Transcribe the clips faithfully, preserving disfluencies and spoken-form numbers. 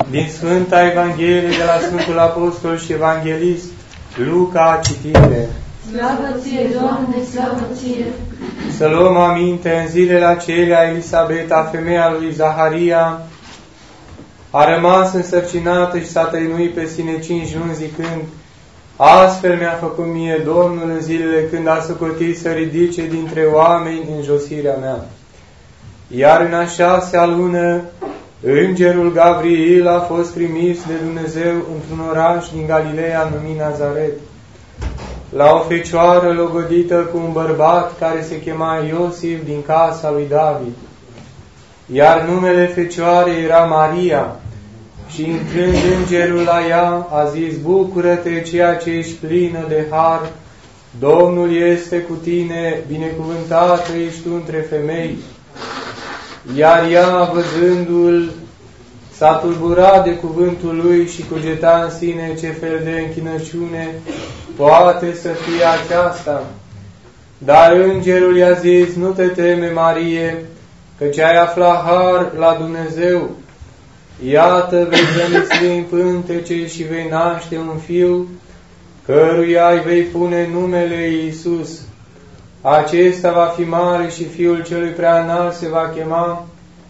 Din Sfânta Evanghelie de la Sfântul Apostol și Evanghelist Luca, citire. Slavă ție, Doamne, slavă ție! Să luăm aminte, în zilele acelea, Elisabeta, femeia lui Zaharia, a rămas însărcinată și s-a tăinuit pe sine cinci luni zicând: astfel mi-a făcut mie Domnul în zilele când a socotit să ridice dintre oameni înjosirea mea. Iar în a șasea lună, îngerul Gabriel a fost trimis de Dumnezeu într-un oraș din Galileea numit Nazaret, la o fecioară logodită cu un bărbat care se chema Iosif din casa lui David. Iar numele fecioarei era Maria. Și intrând îngerul la ea, a zis: bucură-te, ceea ce ești plină de har, Domnul este cu tine, binecuvântată ești tu între femei. Iar ea, văzându-l, s-a tulburat de cuvântul lui și cugeta în sine ce fel de închinăciune poate să fie aceasta. Dar îngerul i-a zis: nu te teme, Marie, căci ai aflat har la Dumnezeu. Iată, vei zămisli în pântece și vei naște un fiu, căruia îi vei pune numele Iisus. Acesta va fi mare și Fiul celui prea înalt se va chema,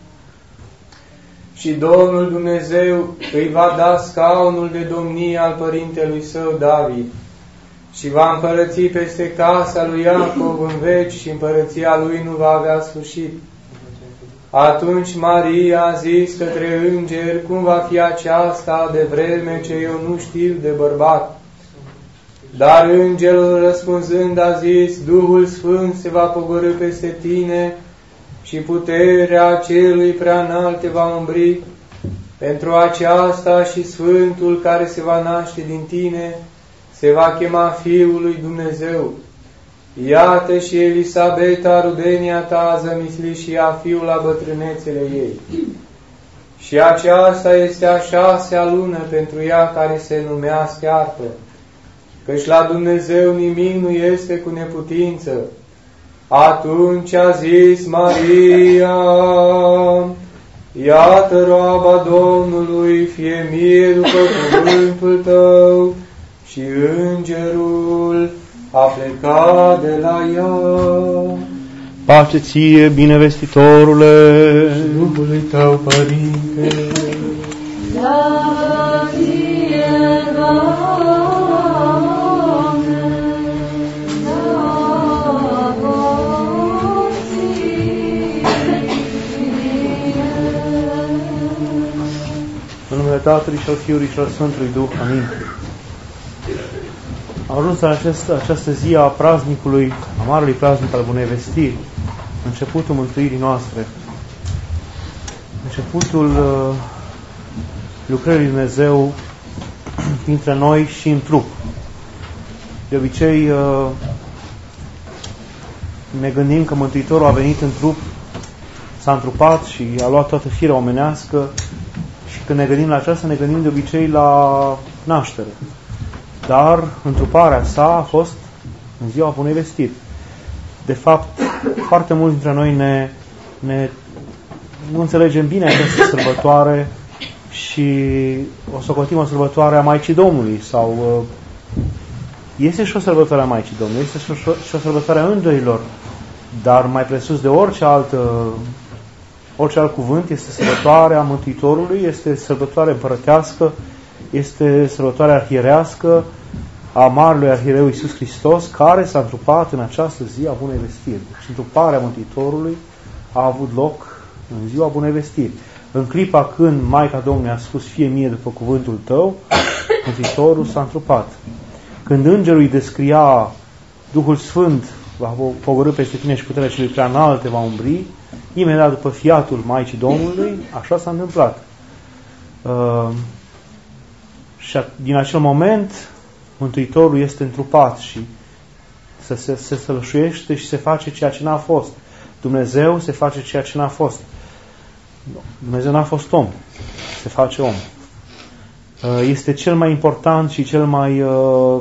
și Domnul Dumnezeu îi va da scaunul de domnie al părintelui său David și va împărăți peste casa lui Iacov în veci și împărăția lui nu va avea sfârșit. Atunci Maria a zis către înger: cum va fi aceasta de vreme ce eu nu știu de bărbat? Dar îngerul răspunzând a zis: Duhul Sfânt se va pogorî peste tine și puterea celui prea înalt te va umbri. Pentru aceasta și Sfântul care se va naște din tine se va chema Fiul lui Dumnezeu. Iată și Elisabeta, rudenia ta, a zămislit și ea fiul la bătrânețele ei. Și aceasta este a șasea lună pentru ea care se numea stearpă, căci la Dumnezeu nimic nu este cu neputință. Atunci a zis Maria: iată roaba Domnului, fie mie după cuvântul tău. Și îngerul a plecat de la ea. Pace ție, binevestitorule, și Duhului tău, Părinte. Slavă ție, Doamne, slavă ție. În numele Tatălui și al Fiului și al Sfântului Duh. Amin. Am ajuns la acest, această zi a praznicului, a marelui praznic al Bunevestiri, începutul mântuirii noastre, începutul uh, lucrării lui Dumnezeu dintre noi și în trup. De obicei uh, ne gândim că Mântuitorul a venit în trup, s-a întrupat și a luat toată firea omenească, și când ne gândim la aceasta, ne gândim de obicei la naștere. Dar întruparea sa a fost în ziua Bunevestiri. De fapt, foarte mulți dintre noi ne, ne, nu înțelegem bine această sărbătoare și o socotim o sărbătoare a Maicii Domnului. Sau este și o sărbătoare a Maicii Domnului, este și o, și o sărbătoare a îngerilor, dar mai presus de orice altă, orice alt cuvânt, este sărbătoarea Mântuitorului, este sărbătoare împărătească, este sărbătoarea arhierească a Marelui Arhiereu Iisus Hristos, care s-a întrupat în această zi a Bunevestiri. Deci întruparea Mântuitorului a avut loc în ziua Bunevestiri. În clipa când Maica Domnului a spus: fie mie după cuvântul tău, Mântuitorul s-a întrupat. Când îngerul îi descria: Duhul Sfânt va pogorî peste tine și puterea celui prea înalt te va umbri, imediat după fiatul Maicii Domnului, așa s-a întâmplat. Uh, Și din acel moment, Mântuitorul este întrupat și se, se, se sălășuiește și se face ceea ce n-a fost. Dumnezeu se face ceea ce n-a fost. Dumnezeu n-a fost om. Se face om. Este cel mai important și cel mai uh,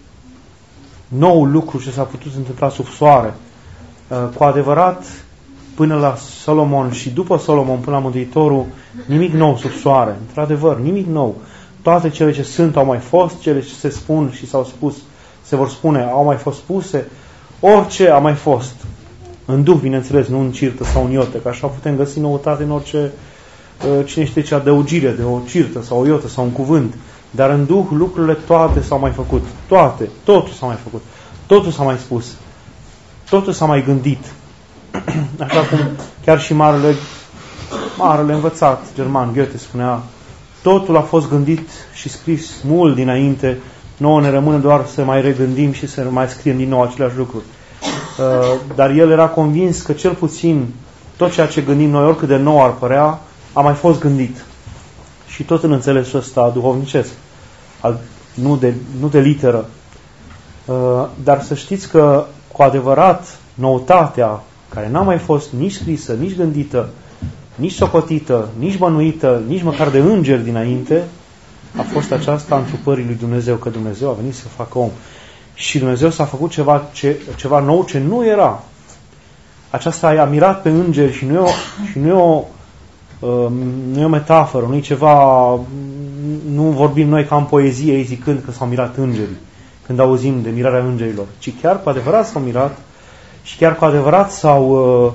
nou lucru ce s-a putut întâmpla sub soare. Uh, cu adevărat, până la Solomon și după Solomon până la Mântuitorul, nimic nou sub soare. Într-adevăr, nimic nou. Toate cele ce sunt au mai fost, cele ce se spun și s-au spus, se vor spune, au mai fost spuse, orice a mai fost. În duh, bineînțeles, nu în cirtă sau în iotă, că așa putem găsi noutate în orice, cine știe ce adăugire de o cirtă sau o iotă sau un cuvânt. Dar în duh lucrurile toate s-au mai făcut. Toate, totul s-a mai făcut. Totul s-a mai spus. Totul s-a mai gândit. Așa cum chiar și marele, marele învățat german, Goethe, spunea, totul a fost gândit și scris mult dinainte, nouă ne rămâne doar să mai regândim și să mai scriem din nou aceleași lucruri. Dar el era convins că cel puțin tot ceea ce gândim noi, oricât de nou ar părea, a mai fost gândit. Și tot în înțelesul ăsta duhovnicesc, nu de, nu de literă. Dar să știți că cu adevărat noutatea care n-a mai fost nici scrisă, nici gândită, nici socotită, nici bănuită, nici măcar de îngeri dinainte, a fost aceasta întrupării lui Dumnezeu, că Dumnezeu a venit să facă om. Și Dumnezeu s-a făcut ceva, ce, ceva nou ce nu era. Aceasta i-a mirat pe îngeri și nu e o, și nu e o, uh, nu e o metaforă, nu e ceva, nu vorbim noi ca în poezie ei zicând că s-au mirat îngerii, când auzim de mirarea îngerilor, ci chiar cu adevărat s-au mirat și chiar cu adevărat s-au uh,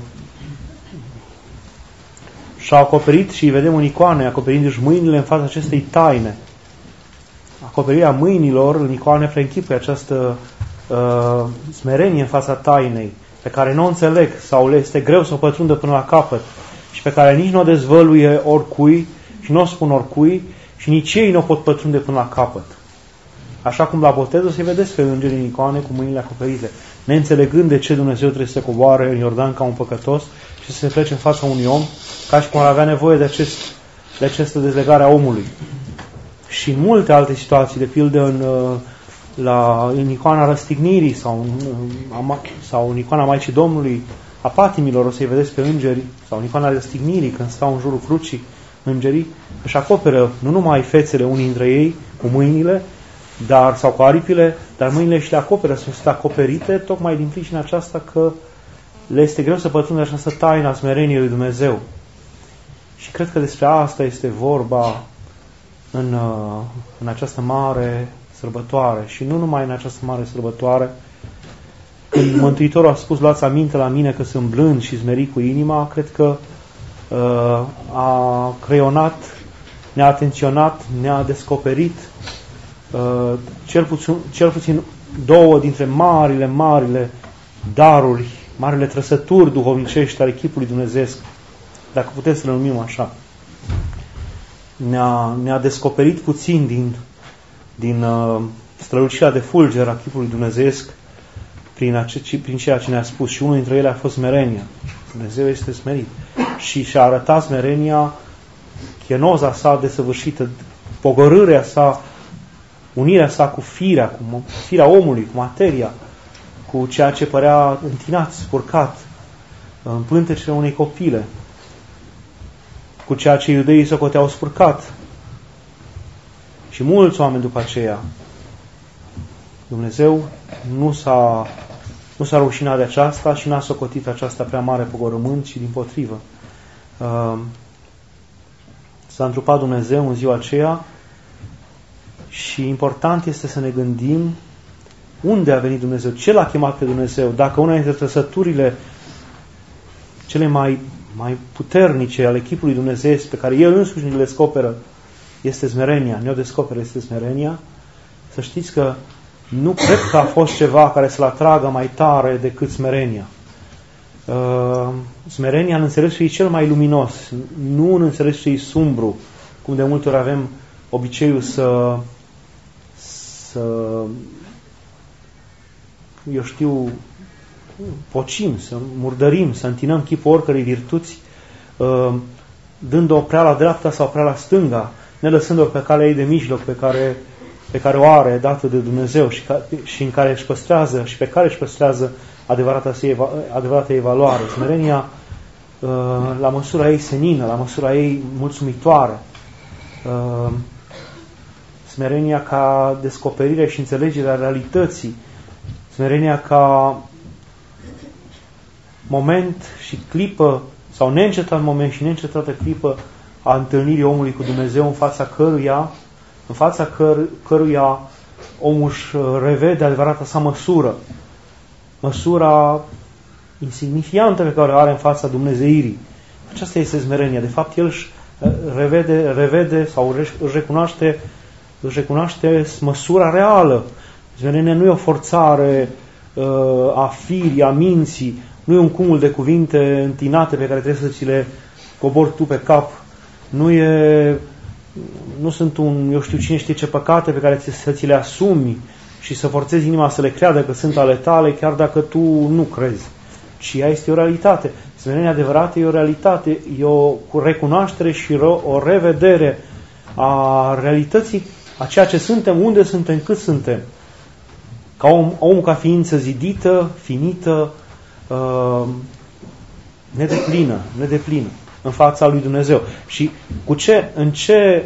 și-au acoperit și vedem în icoane, acoperindu-și mâinile în fața acestei taine. Acoperirea mâinilor în icoane preînchipuie această uh, smerenie în fața tainei, pe care nu o înțeleg sau le este greu să o pătrundă până la capăt și pe care nici nu o dezvăluie oricui și nu o spun oricui și nici ei nu o pot pătrunde până la capăt. Așa cum la botez o să-i vedeți pe îngeri în icoane cu mâinile acoperite, neînțelegând de ce Dumnezeu trebuie să se coboare în Iordan ca un păcătos și să se plece în fața unui om, ca și cum ar avea nevoie de, acest, de această dezlegare a omului. Și în multe alte situații, de pildă în, la, în icoana răstignirii sau în, sau în icoana Maicii Domnului, a patimilor, o să-i vedeți pe îngeri, sau în icoana răstignirii, când stau în jurul crucii, îngerii își acoperă nu numai fețele unii dintre ei cu mâinile, dar, sau cu aripile, dar mâinile și le acoperă, sunt acoperite, tocmai din pricina aceasta că le este greu să pătrundă această taină a smereniei lui Dumnezeu. Și cred că despre asta este vorba în, în această mare sărbătoare. Și nu numai în această mare sărbătoare. Când Mântuitorul a spus, luați aminte la mine că sunt blând și smerit cu inima, cred că uh, a creionat, ne-a atenționat, ne-a descoperit uh, cel, puțin, cel puțin două dintre marile, marile daruri, marile trăsături duhovnicești ale chipului dumnezeiesc, dacă putem să le numim așa. Ne-a, ne-a descoperit puțin din, din uh, strălucirea de fulger a chipului dumnezeiesc prin, ace, prin ceea ce ne-a spus. Și unul dintre ele a fost smerenia. Dumnezeu este smerit. Și și-a arătat smerenia, chenoza sa desăvârșită, pogorârea sa, unirea sa cu firea, cu firea omului, cu materia, cu ceea ce părea întinat, spurcat, în pântecele unei copile, cu ceea ce iudeii socoteau spurcat. Și mulți oameni după aceea. Dumnezeu nu s-a, nu s-a rușinat de aceasta și n-a socotit aceasta prea mare pogorâmânt, ci dimpotrivă. Uh, s-a întrupat Dumnezeu în ziua aceea și important este să ne gândim unde a venit Dumnezeu, ce l-a chemat pe Dumnezeu. Dacă una dintre trăsăturile cele mai, mai puternice ale chipului dumnezeiesc pe care El însuși ne le descoperă este smerenia, ne-o descoperă este smerenia, să știți că nu cred că a fost ceva care să-l atragă mai tare decât smerenia. Uh, smerenia în înțelesul ei cel mai luminos, nu în înțelesul ei sumbru, cum de multe ori avem obiceiul să să eu știu pocim, să murdărim, să întinăm chipul oricărei virtuți, uh, dând-o prea la dreapta sau prea la stânga, ne lăsând-o pe calea ei de mijloc pe care, pe care o are dată de Dumnezeu și, ca, și în care își păstrează și pe care își păstrează adevărata, ei, adevărata ei valoare. Smerenia uh, la măsura ei senină, la măsura ei mulțumitoare. Uh, smerenia ca descoperire și înțelegerea realității. Smerenia ca moment și clipă, sau neîncetat moment și neîncetată clipă a întâlnirii omului cu Dumnezeu, în fața căruia, în fața căr, căruia omul își revede adevărata sa măsură, măsura insignifiantă pe care o are în fața dumnezeirii. Aceasta este smerenia. De fapt, el își revede, revede sau își recunoaște, își recunoaște măsura reală. Smerenia nu e o forțare uh, a firii, a minții, nu e un cumul de cuvinte întinate pe care trebuie să ți le cobori tu pe cap, nu e, nu sunt un, eu știu cine știe ce păcate pe care să ți le asumi și să forțezi inima să le creadă că sunt ale tale, chiar dacă tu nu crezi. Și ea este o realitate. Smerenia adevărată e o realitate, e o recunoaștere și o revedere a realității, a ceea ce suntem, unde suntem, cât suntem. Ca om, om ca ființă zidită, finită, uh, nedeplină, nedeplină în fața lui Dumnezeu. Și cu ce, în ce,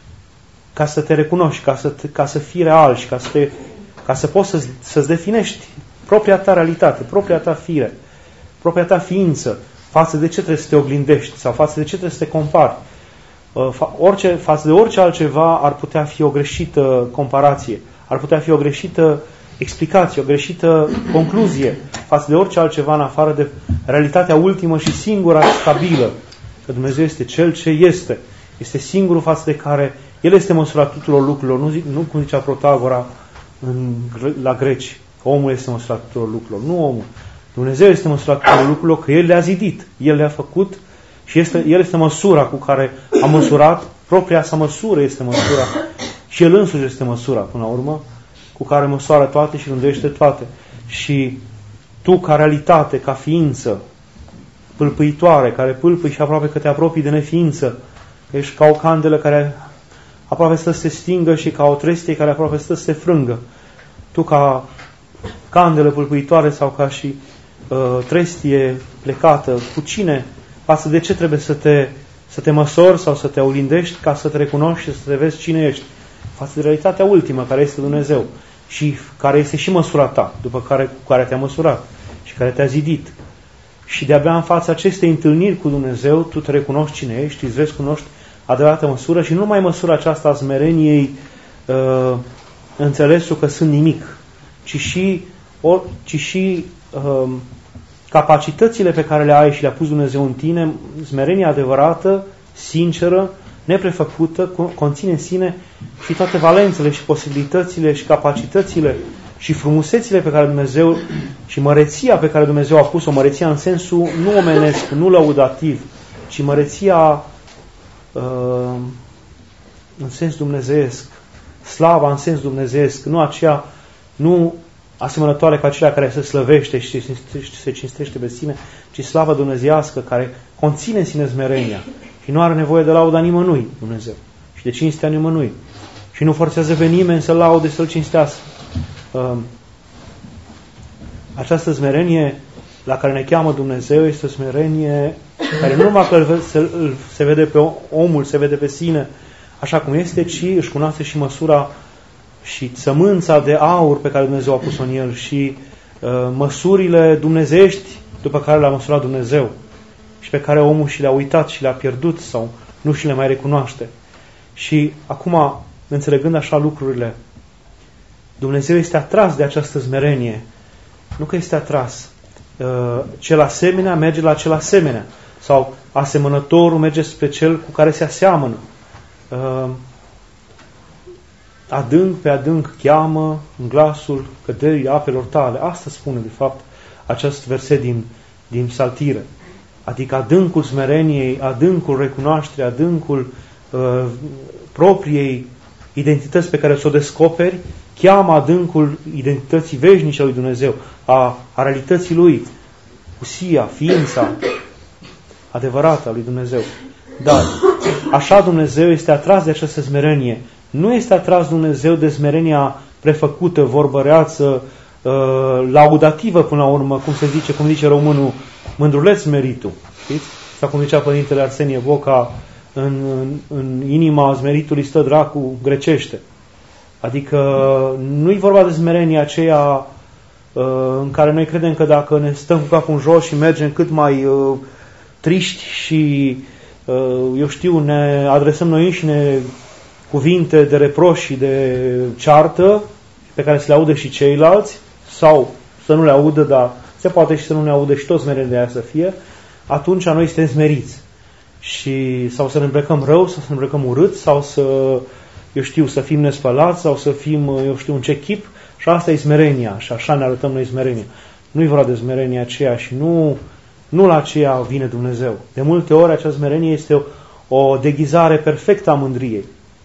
ca să te recunoști, ca să, ca să fii real și ca să, te, ca să poți să, să-ți definești propria ta realitate, propria ta fire, propria ta ființă, față de ce trebuie să te oglindești sau față de ce trebuie să te compari. Orice, față de orice altceva ar putea fi o greșită comparație, ar putea fi o greșită explicație, o greșită concluzie față de orice altceva în afară de realitatea ultimă și singura stabilă, că Dumnezeu este Cel ce este. Este singurul față de care El este măsura tuturor lucrurilor, nu, zic, nu cum zicea Protagora în, la greci, că omul este măsura tuturor lucrurilor, nu omul. Dumnezeu este măsura tuturor lucrurilor, că El le-a zidit, El le-a făcut și este, El este măsura cu care a măsurat, propria sa măsură este măsura și El însuși este măsura, până la urmă, cu care măsoară toate și rânduiește toate. Și tu, ca realitate, ca ființă pâlpâitoare, care pâlpâi și aproape că te apropii de neființă, ești ca o candelă care aproape stă să se stingă și ca o trestie care aproape stă să se frângă. Tu, ca candelă pâlpâitoare sau ca și uh, trestie plecată, cu cine, față de ce trebuie să te, să te măsori sau să te olindești ca să te recunoști și să te vezi cine ești? Față de realitatea ultimă, care este Dumnezeu și care este și măsura ta, după care, cu care te-a măsurat și care te-a zidit. Și de-abia în fața acestei întâlniri cu Dumnezeu, tu te recunoști cine ești, îți vezi, cunoști adevărată măsură și nu numai măsura aceasta a smereniei, uh, înțelesul că sunt nimic, ci și, or, ci și uh, capacitățile pe care le ai și le-a pus Dumnezeu în tine, smerenia adevărată, sinceră, neprefăcută, conține în sine și toate valențele și posibilitățile și capacitățile și frumusețile pe care Dumnezeu și măreția pe care Dumnezeu a pus-o, măreția în sensul nu omenesc, nu lăudativ, ci măreția uh, în sens dumnezeiesc, slava în sens dumnezeiesc, nu aceea, nu asemănătoare ca aceea care se slăvește și se cinstește pe sine, ci slava dumnezeiască care conține în sine smerenia și nu are nevoie de lauda nimănui Dumnezeu și de cinstea nimănui și nu forțează pe nimeni să-L laude, să-L cinstească. Această smerenie la care ne cheamă Dumnezeu este o smerenie care nu numai că se, se vede pe omul, se vede pe sine așa cum este, ci își cunoaște și măsura și sămânța de aur pe care Dumnezeu a pus-o în el și uh, măsurile dumnezeiești după care le-a măsurat Dumnezeu și pe care omul și le-a uitat și le-a pierdut sau nu și le mai recunoaște. Și acum, înțelegând așa lucrurile, Dumnezeu este atras de această smerenie. Nu că este atras. Uh, cel asemenea merge la cel asemenea. Sau asemănătorul merge spre cel cu care se aseamănă. Uh, adânc pe adânc cheamă în glasul căderii apelor tale. Asta spune, de fapt, acest verset din, din Psaltire. Adică adâncul smereniei, adâncul recunoașterii, adâncul uh, propriei identități pe care ți-o descoperi, cheamă adâncul identității veșnice a lui Dumnezeu, a, a realității Lui, usia, ființa adevărată a lui Dumnezeu. Dar așa Dumnezeu este atras de această smerenie. Nu este atras Dumnezeu de smerenia prefăcută, vorbăreață, uh, laudativă până la urmă, cum se zice, cum zice românul, mândruleț meritul. Știți? Sau cum zicea Părintele Arsenie Boca, în, în, în inima zmeritului stă dracu grecește. Adică nu-i vorba de smerenia aceea în care noi credem că dacă ne stăm cu capul în jos și mergem cât mai uh, triști și, uh, eu știu, ne adresăm noi înșine cuvinte de reproș și de ceartă pe care să le audă și ceilalți, sau să nu le audă, dar se poate și să nu ne audă și toți mereu de aia să fie, atunci noi suntem smeriți. Și, sau să ne îmbrăcăm rău, sau să ne îmbrăcăm urât, sau să, eu știu, să fim nespălați, sau să fim, eu știu, în ce chip. Și asta e smerenia, și așa ne arătăm noi smerenia. Nu-i vorba de smerenia aceea și nu, nu la aceea vine Dumnezeu. De multe ori această smerenie este o, o deghizare perfectă a mândriei.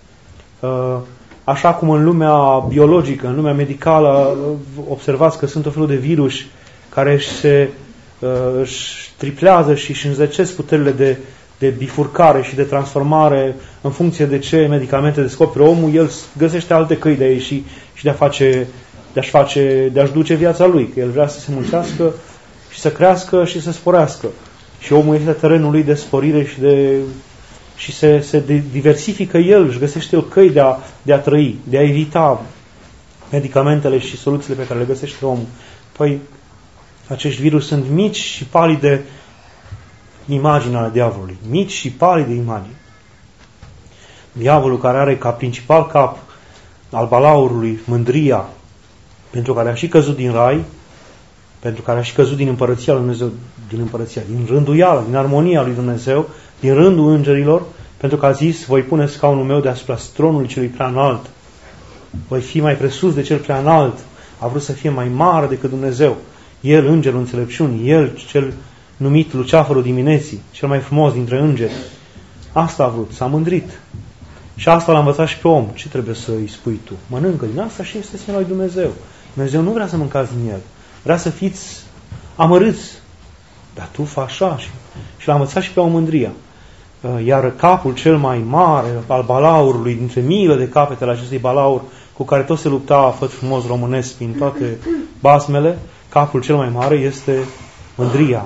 Așa cum în lumea biologică, în lumea medicală, observați că sunt o felul de virus care se își triplează și își înzecesc puterile de, de bifurcare și de transformare în funcție de ce medicamente descoperă omul, el găsește alte căi de a ieși și de a face, de a-și face, de a-și duce viața lui. Că el vrea să se mulțească și să crească și să sporească. Și omul este terenul lui de sporire și de și se, se diversifică el, își găsește el căi de a, de a trăi, de a evita medicamentele și soluțiile pe care le găsește omul. Păi, acești virus sunt mici și palide imagini ale diavolului. Mici și palide imagini. Diavolul, care are ca principal cap al balaurului mândria, pentru care a și căzut din rai, pentru care a și căzut din împărăția lui Dumnezeu, din împărăția, din rânduială, din armonia lui Dumnezeu, din rândul îngerilor, pentru că a zis, voi pune scaunul meu deasupra tronului celui prea înalt. Voi fi mai presus de cel prea înalt. A vrut să fie mai mare decât Dumnezeu. El, îngerul înțelepciunii, el, cel numit Luceafărul dimineții, cel mai frumos dintre îngeri. Asta a vrut, s-a mândrit. Și asta l-a învățat și pe om. Ce trebuie să îi spui tu? Mănâncă din asta și este semnul lui Dumnezeu. Dumnezeu nu vrea să mâncați din el. Vrea să fiți amărâți. Dar tu faci așa. Și, și l-a învățat și pe o mândria. Iar capul cel mai mare al balaurului, dintre miile de capetele acestui balaur, cu care tot se lupta făt frumos românesc prin toate basmele, capul cel mai mare este mândria.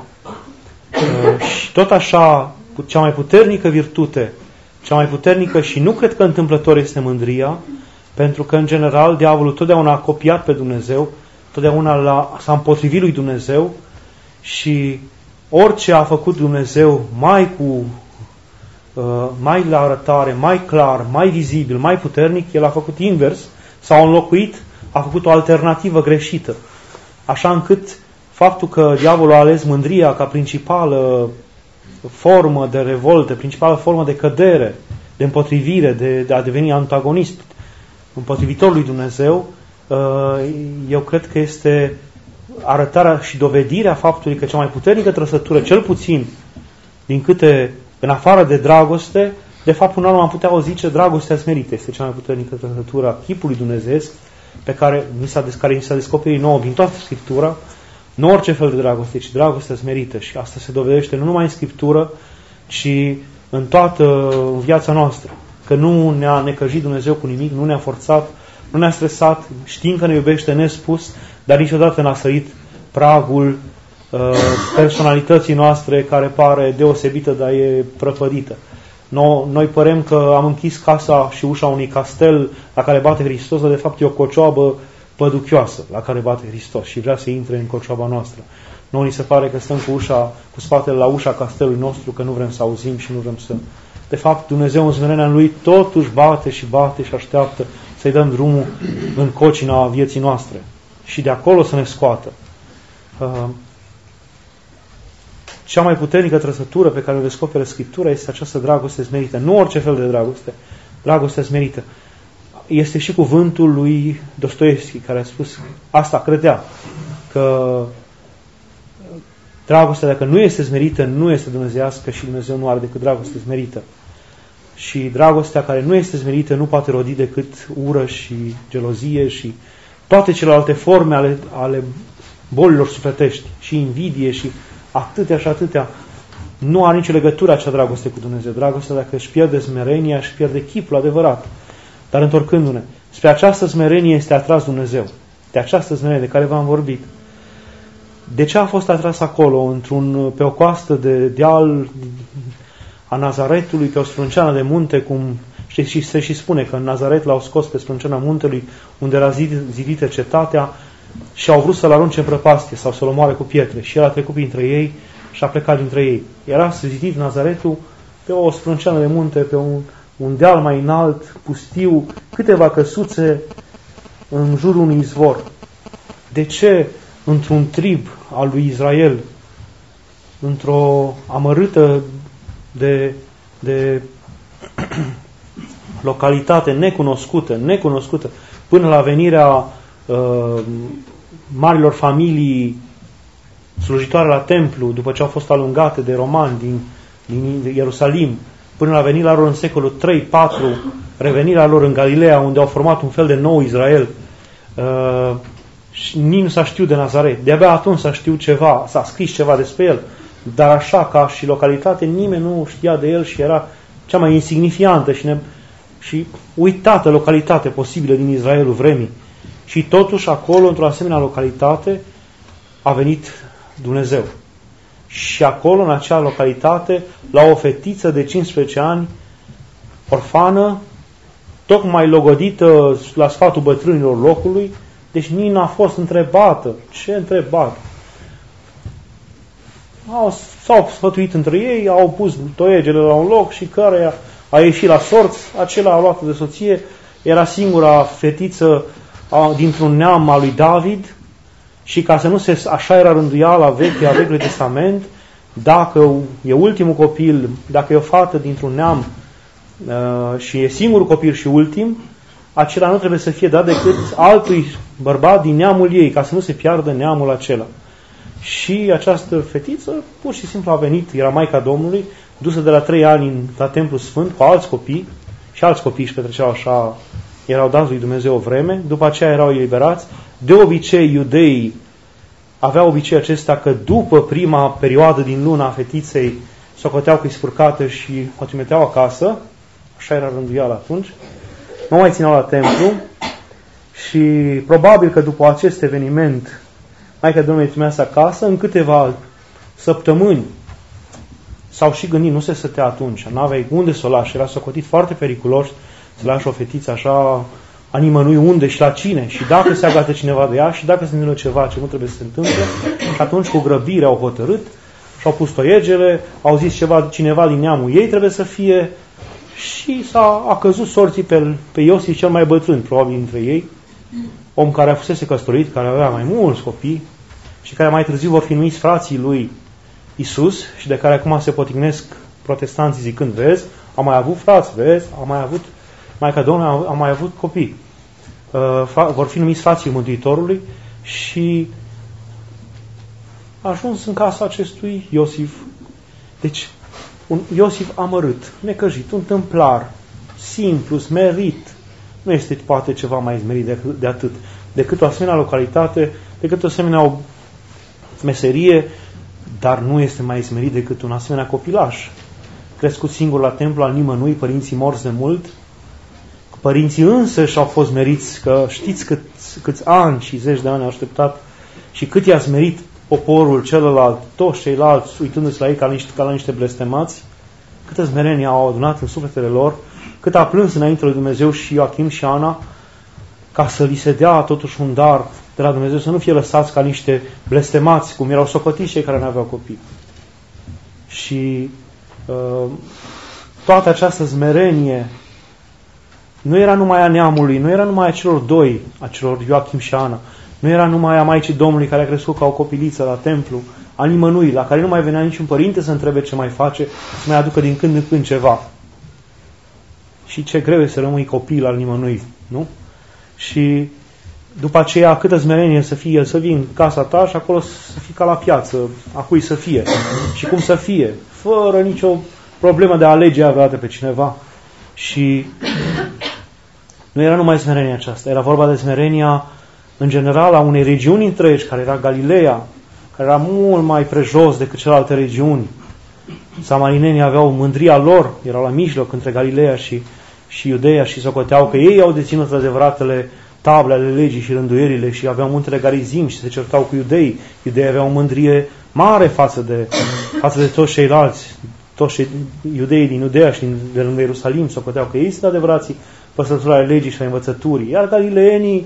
Și tot așa, cea mai puternică virtute, cea mai puternică și nu cred că întâmplător este mândria, pentru că, în general, diavolul totdeauna a copiat pe Dumnezeu, totdeauna l-a, s-a împotrivit lui Dumnezeu și orice a făcut Dumnezeu mai cu mai la arătare, mai clar, mai vizibil, mai puternic, el a făcut invers, s-a înlocuit, a făcut o alternativă greșită. Așa încât faptul că diavolul a ales mândria ca principală formă de revoltă, principală formă de cădere, de împotrivire, de, de a deveni antagonist împotrivitor lui Dumnezeu, eu cred că este arătarea și dovedirea faptului că cea mai puternică trăsătură, cel puțin din câte în afară de dragoste, de fapt, până la urmă am putea o zice, dragostea smerită este cea mai puternică trăsătură a chipului dumnezeiesc pe care ni s-a, care ni s-a descoperit nouă din toată Scriptura, nu orice fel de dragoste, ci dragostea smerită. Și asta se dovedește nu numai în Scriptură, ci în toată viața noastră. Că nu ne-a necăjit Dumnezeu cu nimic, nu ne-a forțat, nu ne-a stresat, știm că ne iubește nespus, dar niciodată n-a sărit pragul personalității noastre care pare deosebită, dar e prăpădită. Noi părem că am închis casa și ușa unui castel la care bate Hristos, dar de fapt e o cocioabă păduchioasă la care bate Hristos și vrea să intre în cocioaba noastră. Noi ni se pare că stăm cu ușa, cu spatele la ușa castelului nostru, că nu vrem să auzim și nu vrem să... De fapt, Dumnezeu în smerenia Lui totuși bate și bate și așteaptă să-i dăm drumul în cocina vieții noastre și de acolo să ne scoată. Cea mai puternică trăsătură pe care o descoperă Scriptura este această dragoste smerită. Nu orice fel de dragoste. Dragostea smerită. Este și cuvântul lui Dostoevski, care a spus, asta credea, că dragostea, dacă nu este smerită, nu este dumnezeiască și Dumnezeu nu are decât dragoste smerită. Și dragostea care nu este smerită nu poate rodi decât ură și gelozie și toate celelalte forme ale, ale bolilor sufletești și invidie și atâtea și atâtea. Nu are nicio legătură acea dragoste cu Dumnezeu. Dragostea, dacă își pierde smerenia, își pierde chipul adevărat. Dar întorcându-ne, spre această smerenie este atras Dumnezeu. De această smerenie de care v-am vorbit. De ce a fost atras acolo, într-un, pe o coastă de deal a Nazaretului, pe o sprânceană de munte, cum și, și se și spune că în Nazaret l-au scos pe sprânceana muntelui, unde era zidită cetatea, și au vrut să-l arunce în prăpastie sau să-l omoare cu pietre. Și el a trecut printre ei și a plecat dintre ei. Era zidit Nazaretul pe o sprânceană de munte, pe un, un deal mai înalt, pustiu, câteva căsuțe în jurul unui izvor. De ce într-un trib al lui Israel, într-o amărâtă de, de localitate necunoscută, necunoscută, până la venirea uh, marilor familii slujitoare la templu, după ce au fost alungate de romani din, din Ierusalim, până la venirea lor în secolul trei patru, revenirea lor în Galileea, unde au format un fel de nou Israel, uh, și nici nu s-a știut de Nazaret. De-abia atunci s-a știut ceva, s-a scris ceva despre el, dar așa ca și localitate nimeni nu știa de el și era cea mai insignifiantă și, ne, și uitată localitate posibilă din Israelul vremii. Și totuși acolo, într-o asemenea localitate, a venit Dumnezeu. Și acolo, în acea localitate, la o fetiță de cincisprezece ani, orfană, tocmai logodită la sfatul bătrânilor locului, deci nici n-a fost întrebată. Ce întrebat? Au, s-au sfătuit între ei, au pus toiegele la un loc și care a ieșit la sorți, acela a luat de soție, era singura fetiță a, dintr-un neam al lui David și ca să nu se, așa era rânduiala veche a Vechiului Testament, dacă e ultimul copil, dacă e o fată dintr-un neam uh, și e singurul copil și ultim, acela nu trebuie să fie dat decât altui bărbat din neamul ei, ca să nu se piardă neamul acela. Și această fetiță pur și simplu a venit, era Maica Domnului, dusă de la trei ani la Templul Sfânt cu alți copii, și alți copii își petreceau așa, erau dați lui Dumnezeu o vreme, după aceea erau eliberați. De obicei, iudeii aveau obiceiul acesta că după prima perioadă din luna a fetiței socoteau că-i spurcată și o trimiteau acasă, așa era rânduiala atunci, nu mai țineau la templu și probabil că după acest eveniment Maica Domnului trimeasă acasă, în câteva săptămâni s-au și gândit, nu se stătea atunci, n-aveai unde să o lași, era socotit foarte periculos să lași o fetiță așa a nimănui unde și la cine și dacă se agată cineva de ea și dacă se întâmplă ceva ce nu trebuie să se întâmple, și atunci cu grăbire au hotărât și au pus toiegele, au zis ceva, cineva din neamul ei trebuie să fie și s-a a căzut sorții pe, pe Iosif cel mai bătrân, probabil dintre ei, om care a fusese căsătorit, care avea mai mulți copii și care mai târziu vor fi numiți frații lui Isus și de care acum se potignesc protestanții zicând, vezi, a mai avut frați, vezi, a mai avut, Maica Domnului a mai avut copii. Uh, vor fi numiți frații Mântuitorului și a ajuns în casa acestui Iosif. Deci, un Iosif amărât, necăjit, un tâmplar, simplu, smerit. Nu este poate ceva mai smerit de, de atât, decât o asemenea localitate, decât o asemenea o meserie, dar nu este mai smerit decât un asemenea copilaș. Crescut singur la templu al nimănui, părinții morți de mult, părinții însă și-au fost meriți, că știți cât, câți ani și zeci de ani au așteptat și cât i-a smerit poporul celălalt, toți ceilalți, uitându-se la ei ca, niște, ca la niște blestemați, câtă smerenie au adunat în sufletele lor, cât a plâns înainte lui Dumnezeu și Ioachim și Ana, ca să li se dea totuși un dar de la Dumnezeu, să nu fie lăsați ca niște blestemați, cum erau socotiți cei care nu aveau copii. Și uh, toată această smerenie nu era numai a neamului, nu era numai a celor doi, a celor Ioachim și Ana, nu era numai a Maicii Domnului care a crescut ca o copiliță la templu, a nimănui, la care nu mai venea niciun părinte să întrebe ce mai face, să mai aducă din când în când ceva. Și ce greu e să rămâi copil al nimănui, nu? Și după aceea câtă smerenie să fie, să vii în casa ta și acolo să fii ca la piață, a cui să fie și cum să fie, fără nicio problemă de a alege vreodată pe cineva. Și nu era numai smerenia aceasta, era vorba de smerenia în general a unei regiuni întregi, care era Galileea, care era mult mai prejos decât celelalte regiuni. Samarinenii aveau mândria lor, erau la mijloc între Galileea și, și Iudeea și socoteau că ei au deținut adevăratele table ale legii și rânduierile și aveau muntele Garizim și se certau cu iudeii. Iudeii aveau o mândrie mare față de, față de toți ceilalți, toți iudeii din Iudeea și din, de lângă Ierusalim socoteau că ei sunt adevărații păstrători ale legii și a învățăturii. Iar galileenii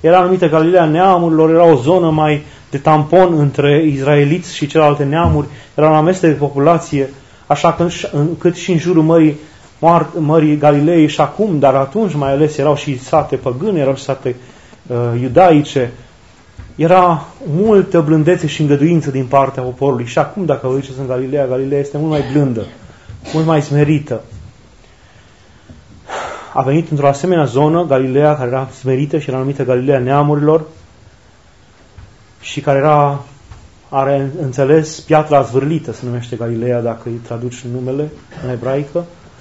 era numită Galileea neamurilor, era o zonă mai de tampon între izraeliți și celelalte neamuri, era un amestec de populație, așa că încât și în jurul Mării, Mării Galilei și acum, dar atunci mai ales erau și sate păgâne, erau și sate uh, iudaice, era multă blândețe și îngăduință din partea poporului. Și acum, dacă vă duceți în Galileea, Galileea este mult mai blândă, mult mai smerită. A venit într-o asemenea zonă, Galileea, care era smerită și era numită Galileea neamurilor și care era, are înțeles, piatra zvârlită, se numește Galileea, dacă îi traduci numele în ebraică,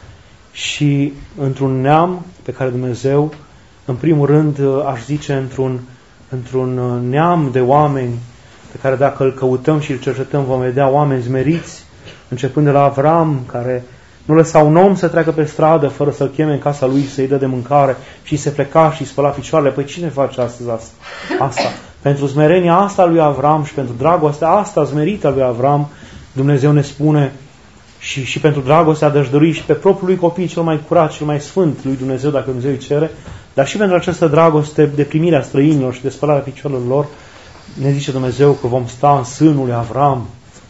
și într-un neam pe care Dumnezeu, în primul rând, aș zice, într-un, într-un neam de oameni pe care dacă îl căutăm și îl cercetăm vom vedea oameni smeriți, începând de la Avram, care nu lăsa un om să treacă pe stradă fără să-l cheme în casa lui, să-i dă de mâncare și se pleca și spăla picioarele. Păi cine face astăzi asta? Pentru smerenia asta lui Avram și pentru dragostea asta smerită lui Avram, Dumnezeu ne spune, și, și pentru dragostea de a-și dărui și pe propriul lui copii cel mai curat, cel mai sfânt lui Dumnezeu, dacă Dumnezeu îi cere, dar și pentru această dragoste de primirea străinilor și de spălarea picioarelor lor, ne zice Dumnezeu că vom sta în sânul lui Avram.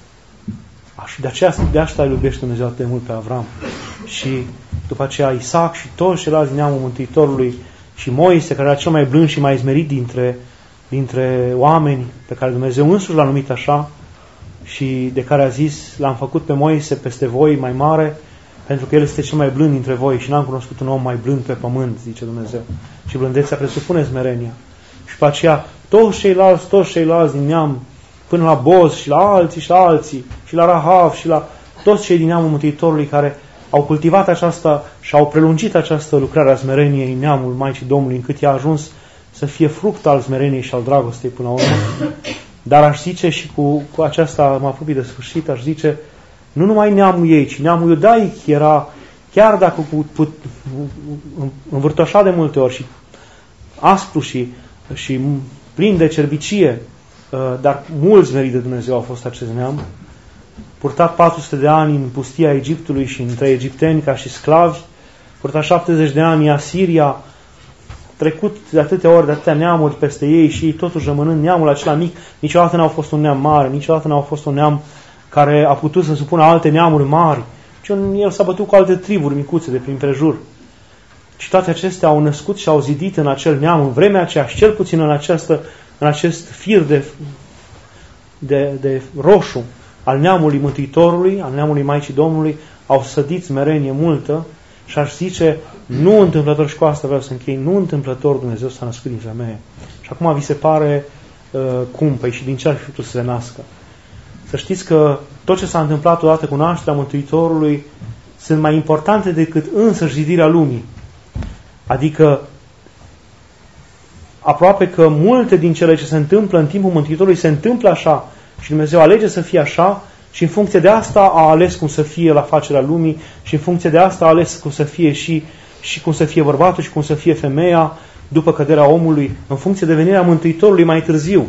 Și de aceea, de asta îl iubește Dumnezeu atât de mult pe Avram. Și după aceea Isaac și toți ceilalți din neamul Mântuitorului și Moise, care era cel mai blând și mai smerit dintre, dintre oameni, pe care Dumnezeu însuși l-a numit așa, și de care a zis, l-am făcut pe Moise peste voi mai mare, pentru că el este cel mai blând dintre voi și n-am cunoscut un om mai blând pe pământ, zice Dumnezeu. Și blândețea presupune smerenia. Și după aceea, toți ceilalți, toți ceilalți din neam, până la Boz și la alții și la alții, și la Rahav și la toți cei din neamul Mântuitorului care au cultivat aceasta și au prelungit această lucrare a smereniei în neamul Maicii Domnului, încât i-a ajuns să fie fruct al smereniei și al dragostei până la urmă. Dar aș zice, și cu, cu aceasta mă apropii de sfârșit, aș zice, nu numai neamul ei, ci neamul iudaic era, chiar dacă cu, cu, învârtoșat de multe ori și aspru și, și plin de cerbicie, dar mulți meriți de Dumnezeu au fost acest neam, purtat patru sute de ani în pustia Egiptului și între egipteni ca și sclavi, purtat șaptezeci de ani în Asiria, trecut de atâtea ori, de atâtea neamuri peste ei și ei totuși rămânând neamul acela mic, niciodată n-au fost un neam mare, niciodată n-au fost un neam care a putut să supună alte neamuri mari, ci el s-a bătut cu alte triburi micuțe de prin prejur. Și toate acestea au născut și au zidit în acel neam, în vremea aceea, și cel puțin în, această, în acest fir de, de, de roșu al neamului Mântuitorului, al neamului Maicii Domnului, au sădit smerenie multă. Și aș zice, nu întâmplător, și cu asta vreau să închei, nu întâmplător Dumnezeu s-a născut din femeie. Și acum vi se pare uh, cum? Păi și din ce ar fi putut să se nască? Să știți că tot ce s-a întâmplat odată cu nașterea Mântuitorului sunt mai importante decât însăși zidirea lumii. Adică aproape că multe din cele ce se întâmplă în timpul Mântuitorului se întâmplă așa și Dumnezeu alege să fie așa. Și în funcție de asta a ales cum să fie la facerea lumii și în funcție de asta a ales cum să fie și, și cum să fie bărbatul și cum să fie femeia după căderea omului, în funcție de venirea Mântuitorului mai târziu.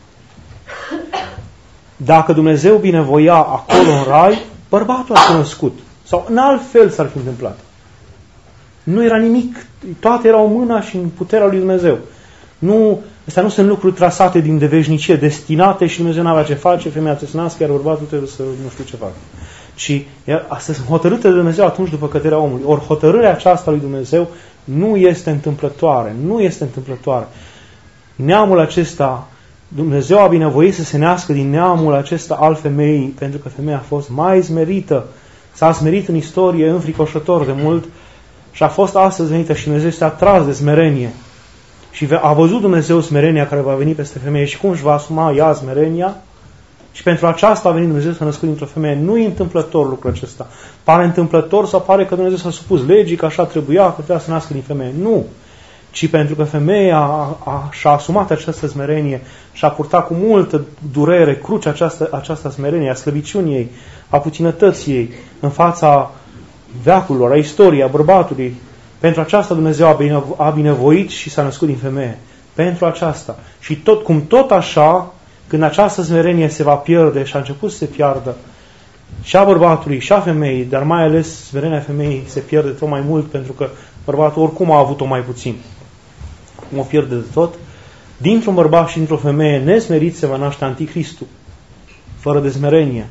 Dacă Dumnezeu binevoia acolo în rai, bărbatul ar fi născut. Sau în alt fel s-ar fi întâmplat. Nu era nimic, toate erau în mâna și în puterea lui Dumnezeu. Nu, astea nu sunt lucruri trasate din de veșnicie, destinate și Dumnezeu n-avea ce face, femeia trebuie să nască, iar bărbatul trebuie să nu știu ce facă. Și astea sunt hotărâte de Dumnezeu atunci după căderea omului. Ori hotărârea aceasta lui Dumnezeu nu este întâmplătoare, nu este întâmplătoare. Neamul acesta, Dumnezeu a binevoit să se nască din neamul acesta al femeii, pentru că femeia a fost mai smerită, s-a smerit în istorie înfricoșător de mult și a fost astăzi venită și Dumnezeu este atras de smerenie. Și a văzut Dumnezeu smerenia care va veni peste femeie și cum își va asuma ea smerenia și pentru aceasta a venit Dumnezeu să născă dintr-o femeie. Nu e întâmplător lucrul acesta. Pare întâmplător sau pare că Dumnezeu s-a supus legii, că așa trebuia, că trebuia să nască din femeie. Nu! Ci pentru că femeia a, a, și-a asumat această smerenie și a purtat cu multă durere crucea această, această smerenie, a slăbiciunii ei, a puținătății ei în fața veacurilor, a istoriei, a bărbatului. Pentru aceasta Dumnezeu a binevoit și s-a născut din femeie. Pentru aceasta. Și tot, cum tot așa, când această smerenie se va pierde și a început să se piardă, și a bărbatului și a femeii, dar mai ales smerenia femeii se pierde tot mai mult, pentru că bărbatul oricum a avut-o mai puțin. Cum o pierde de tot, Dintr-un bărbat și dintr-o femeie nesmerit se va naște Anticristul, fără de smerenie.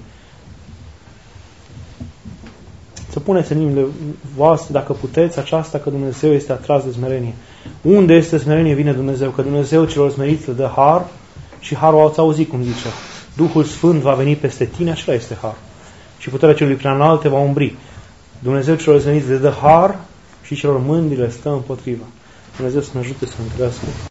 Să puneți în inimile voastre, dacă puteți, aceasta că Dumnezeu este atras de smerenie. Unde este smerenie, vine Dumnezeu, că Dumnezeu celor smeriți le dă har și harul ați auzit, cum zice. Duhul Sfânt va veni peste tine, acela este har. Și puterea celui preanalt te va umbri. Dumnezeu celor smeriți le dă har și celor mândri le stă împotriva. Dumnezeu să ne ajute să întrească.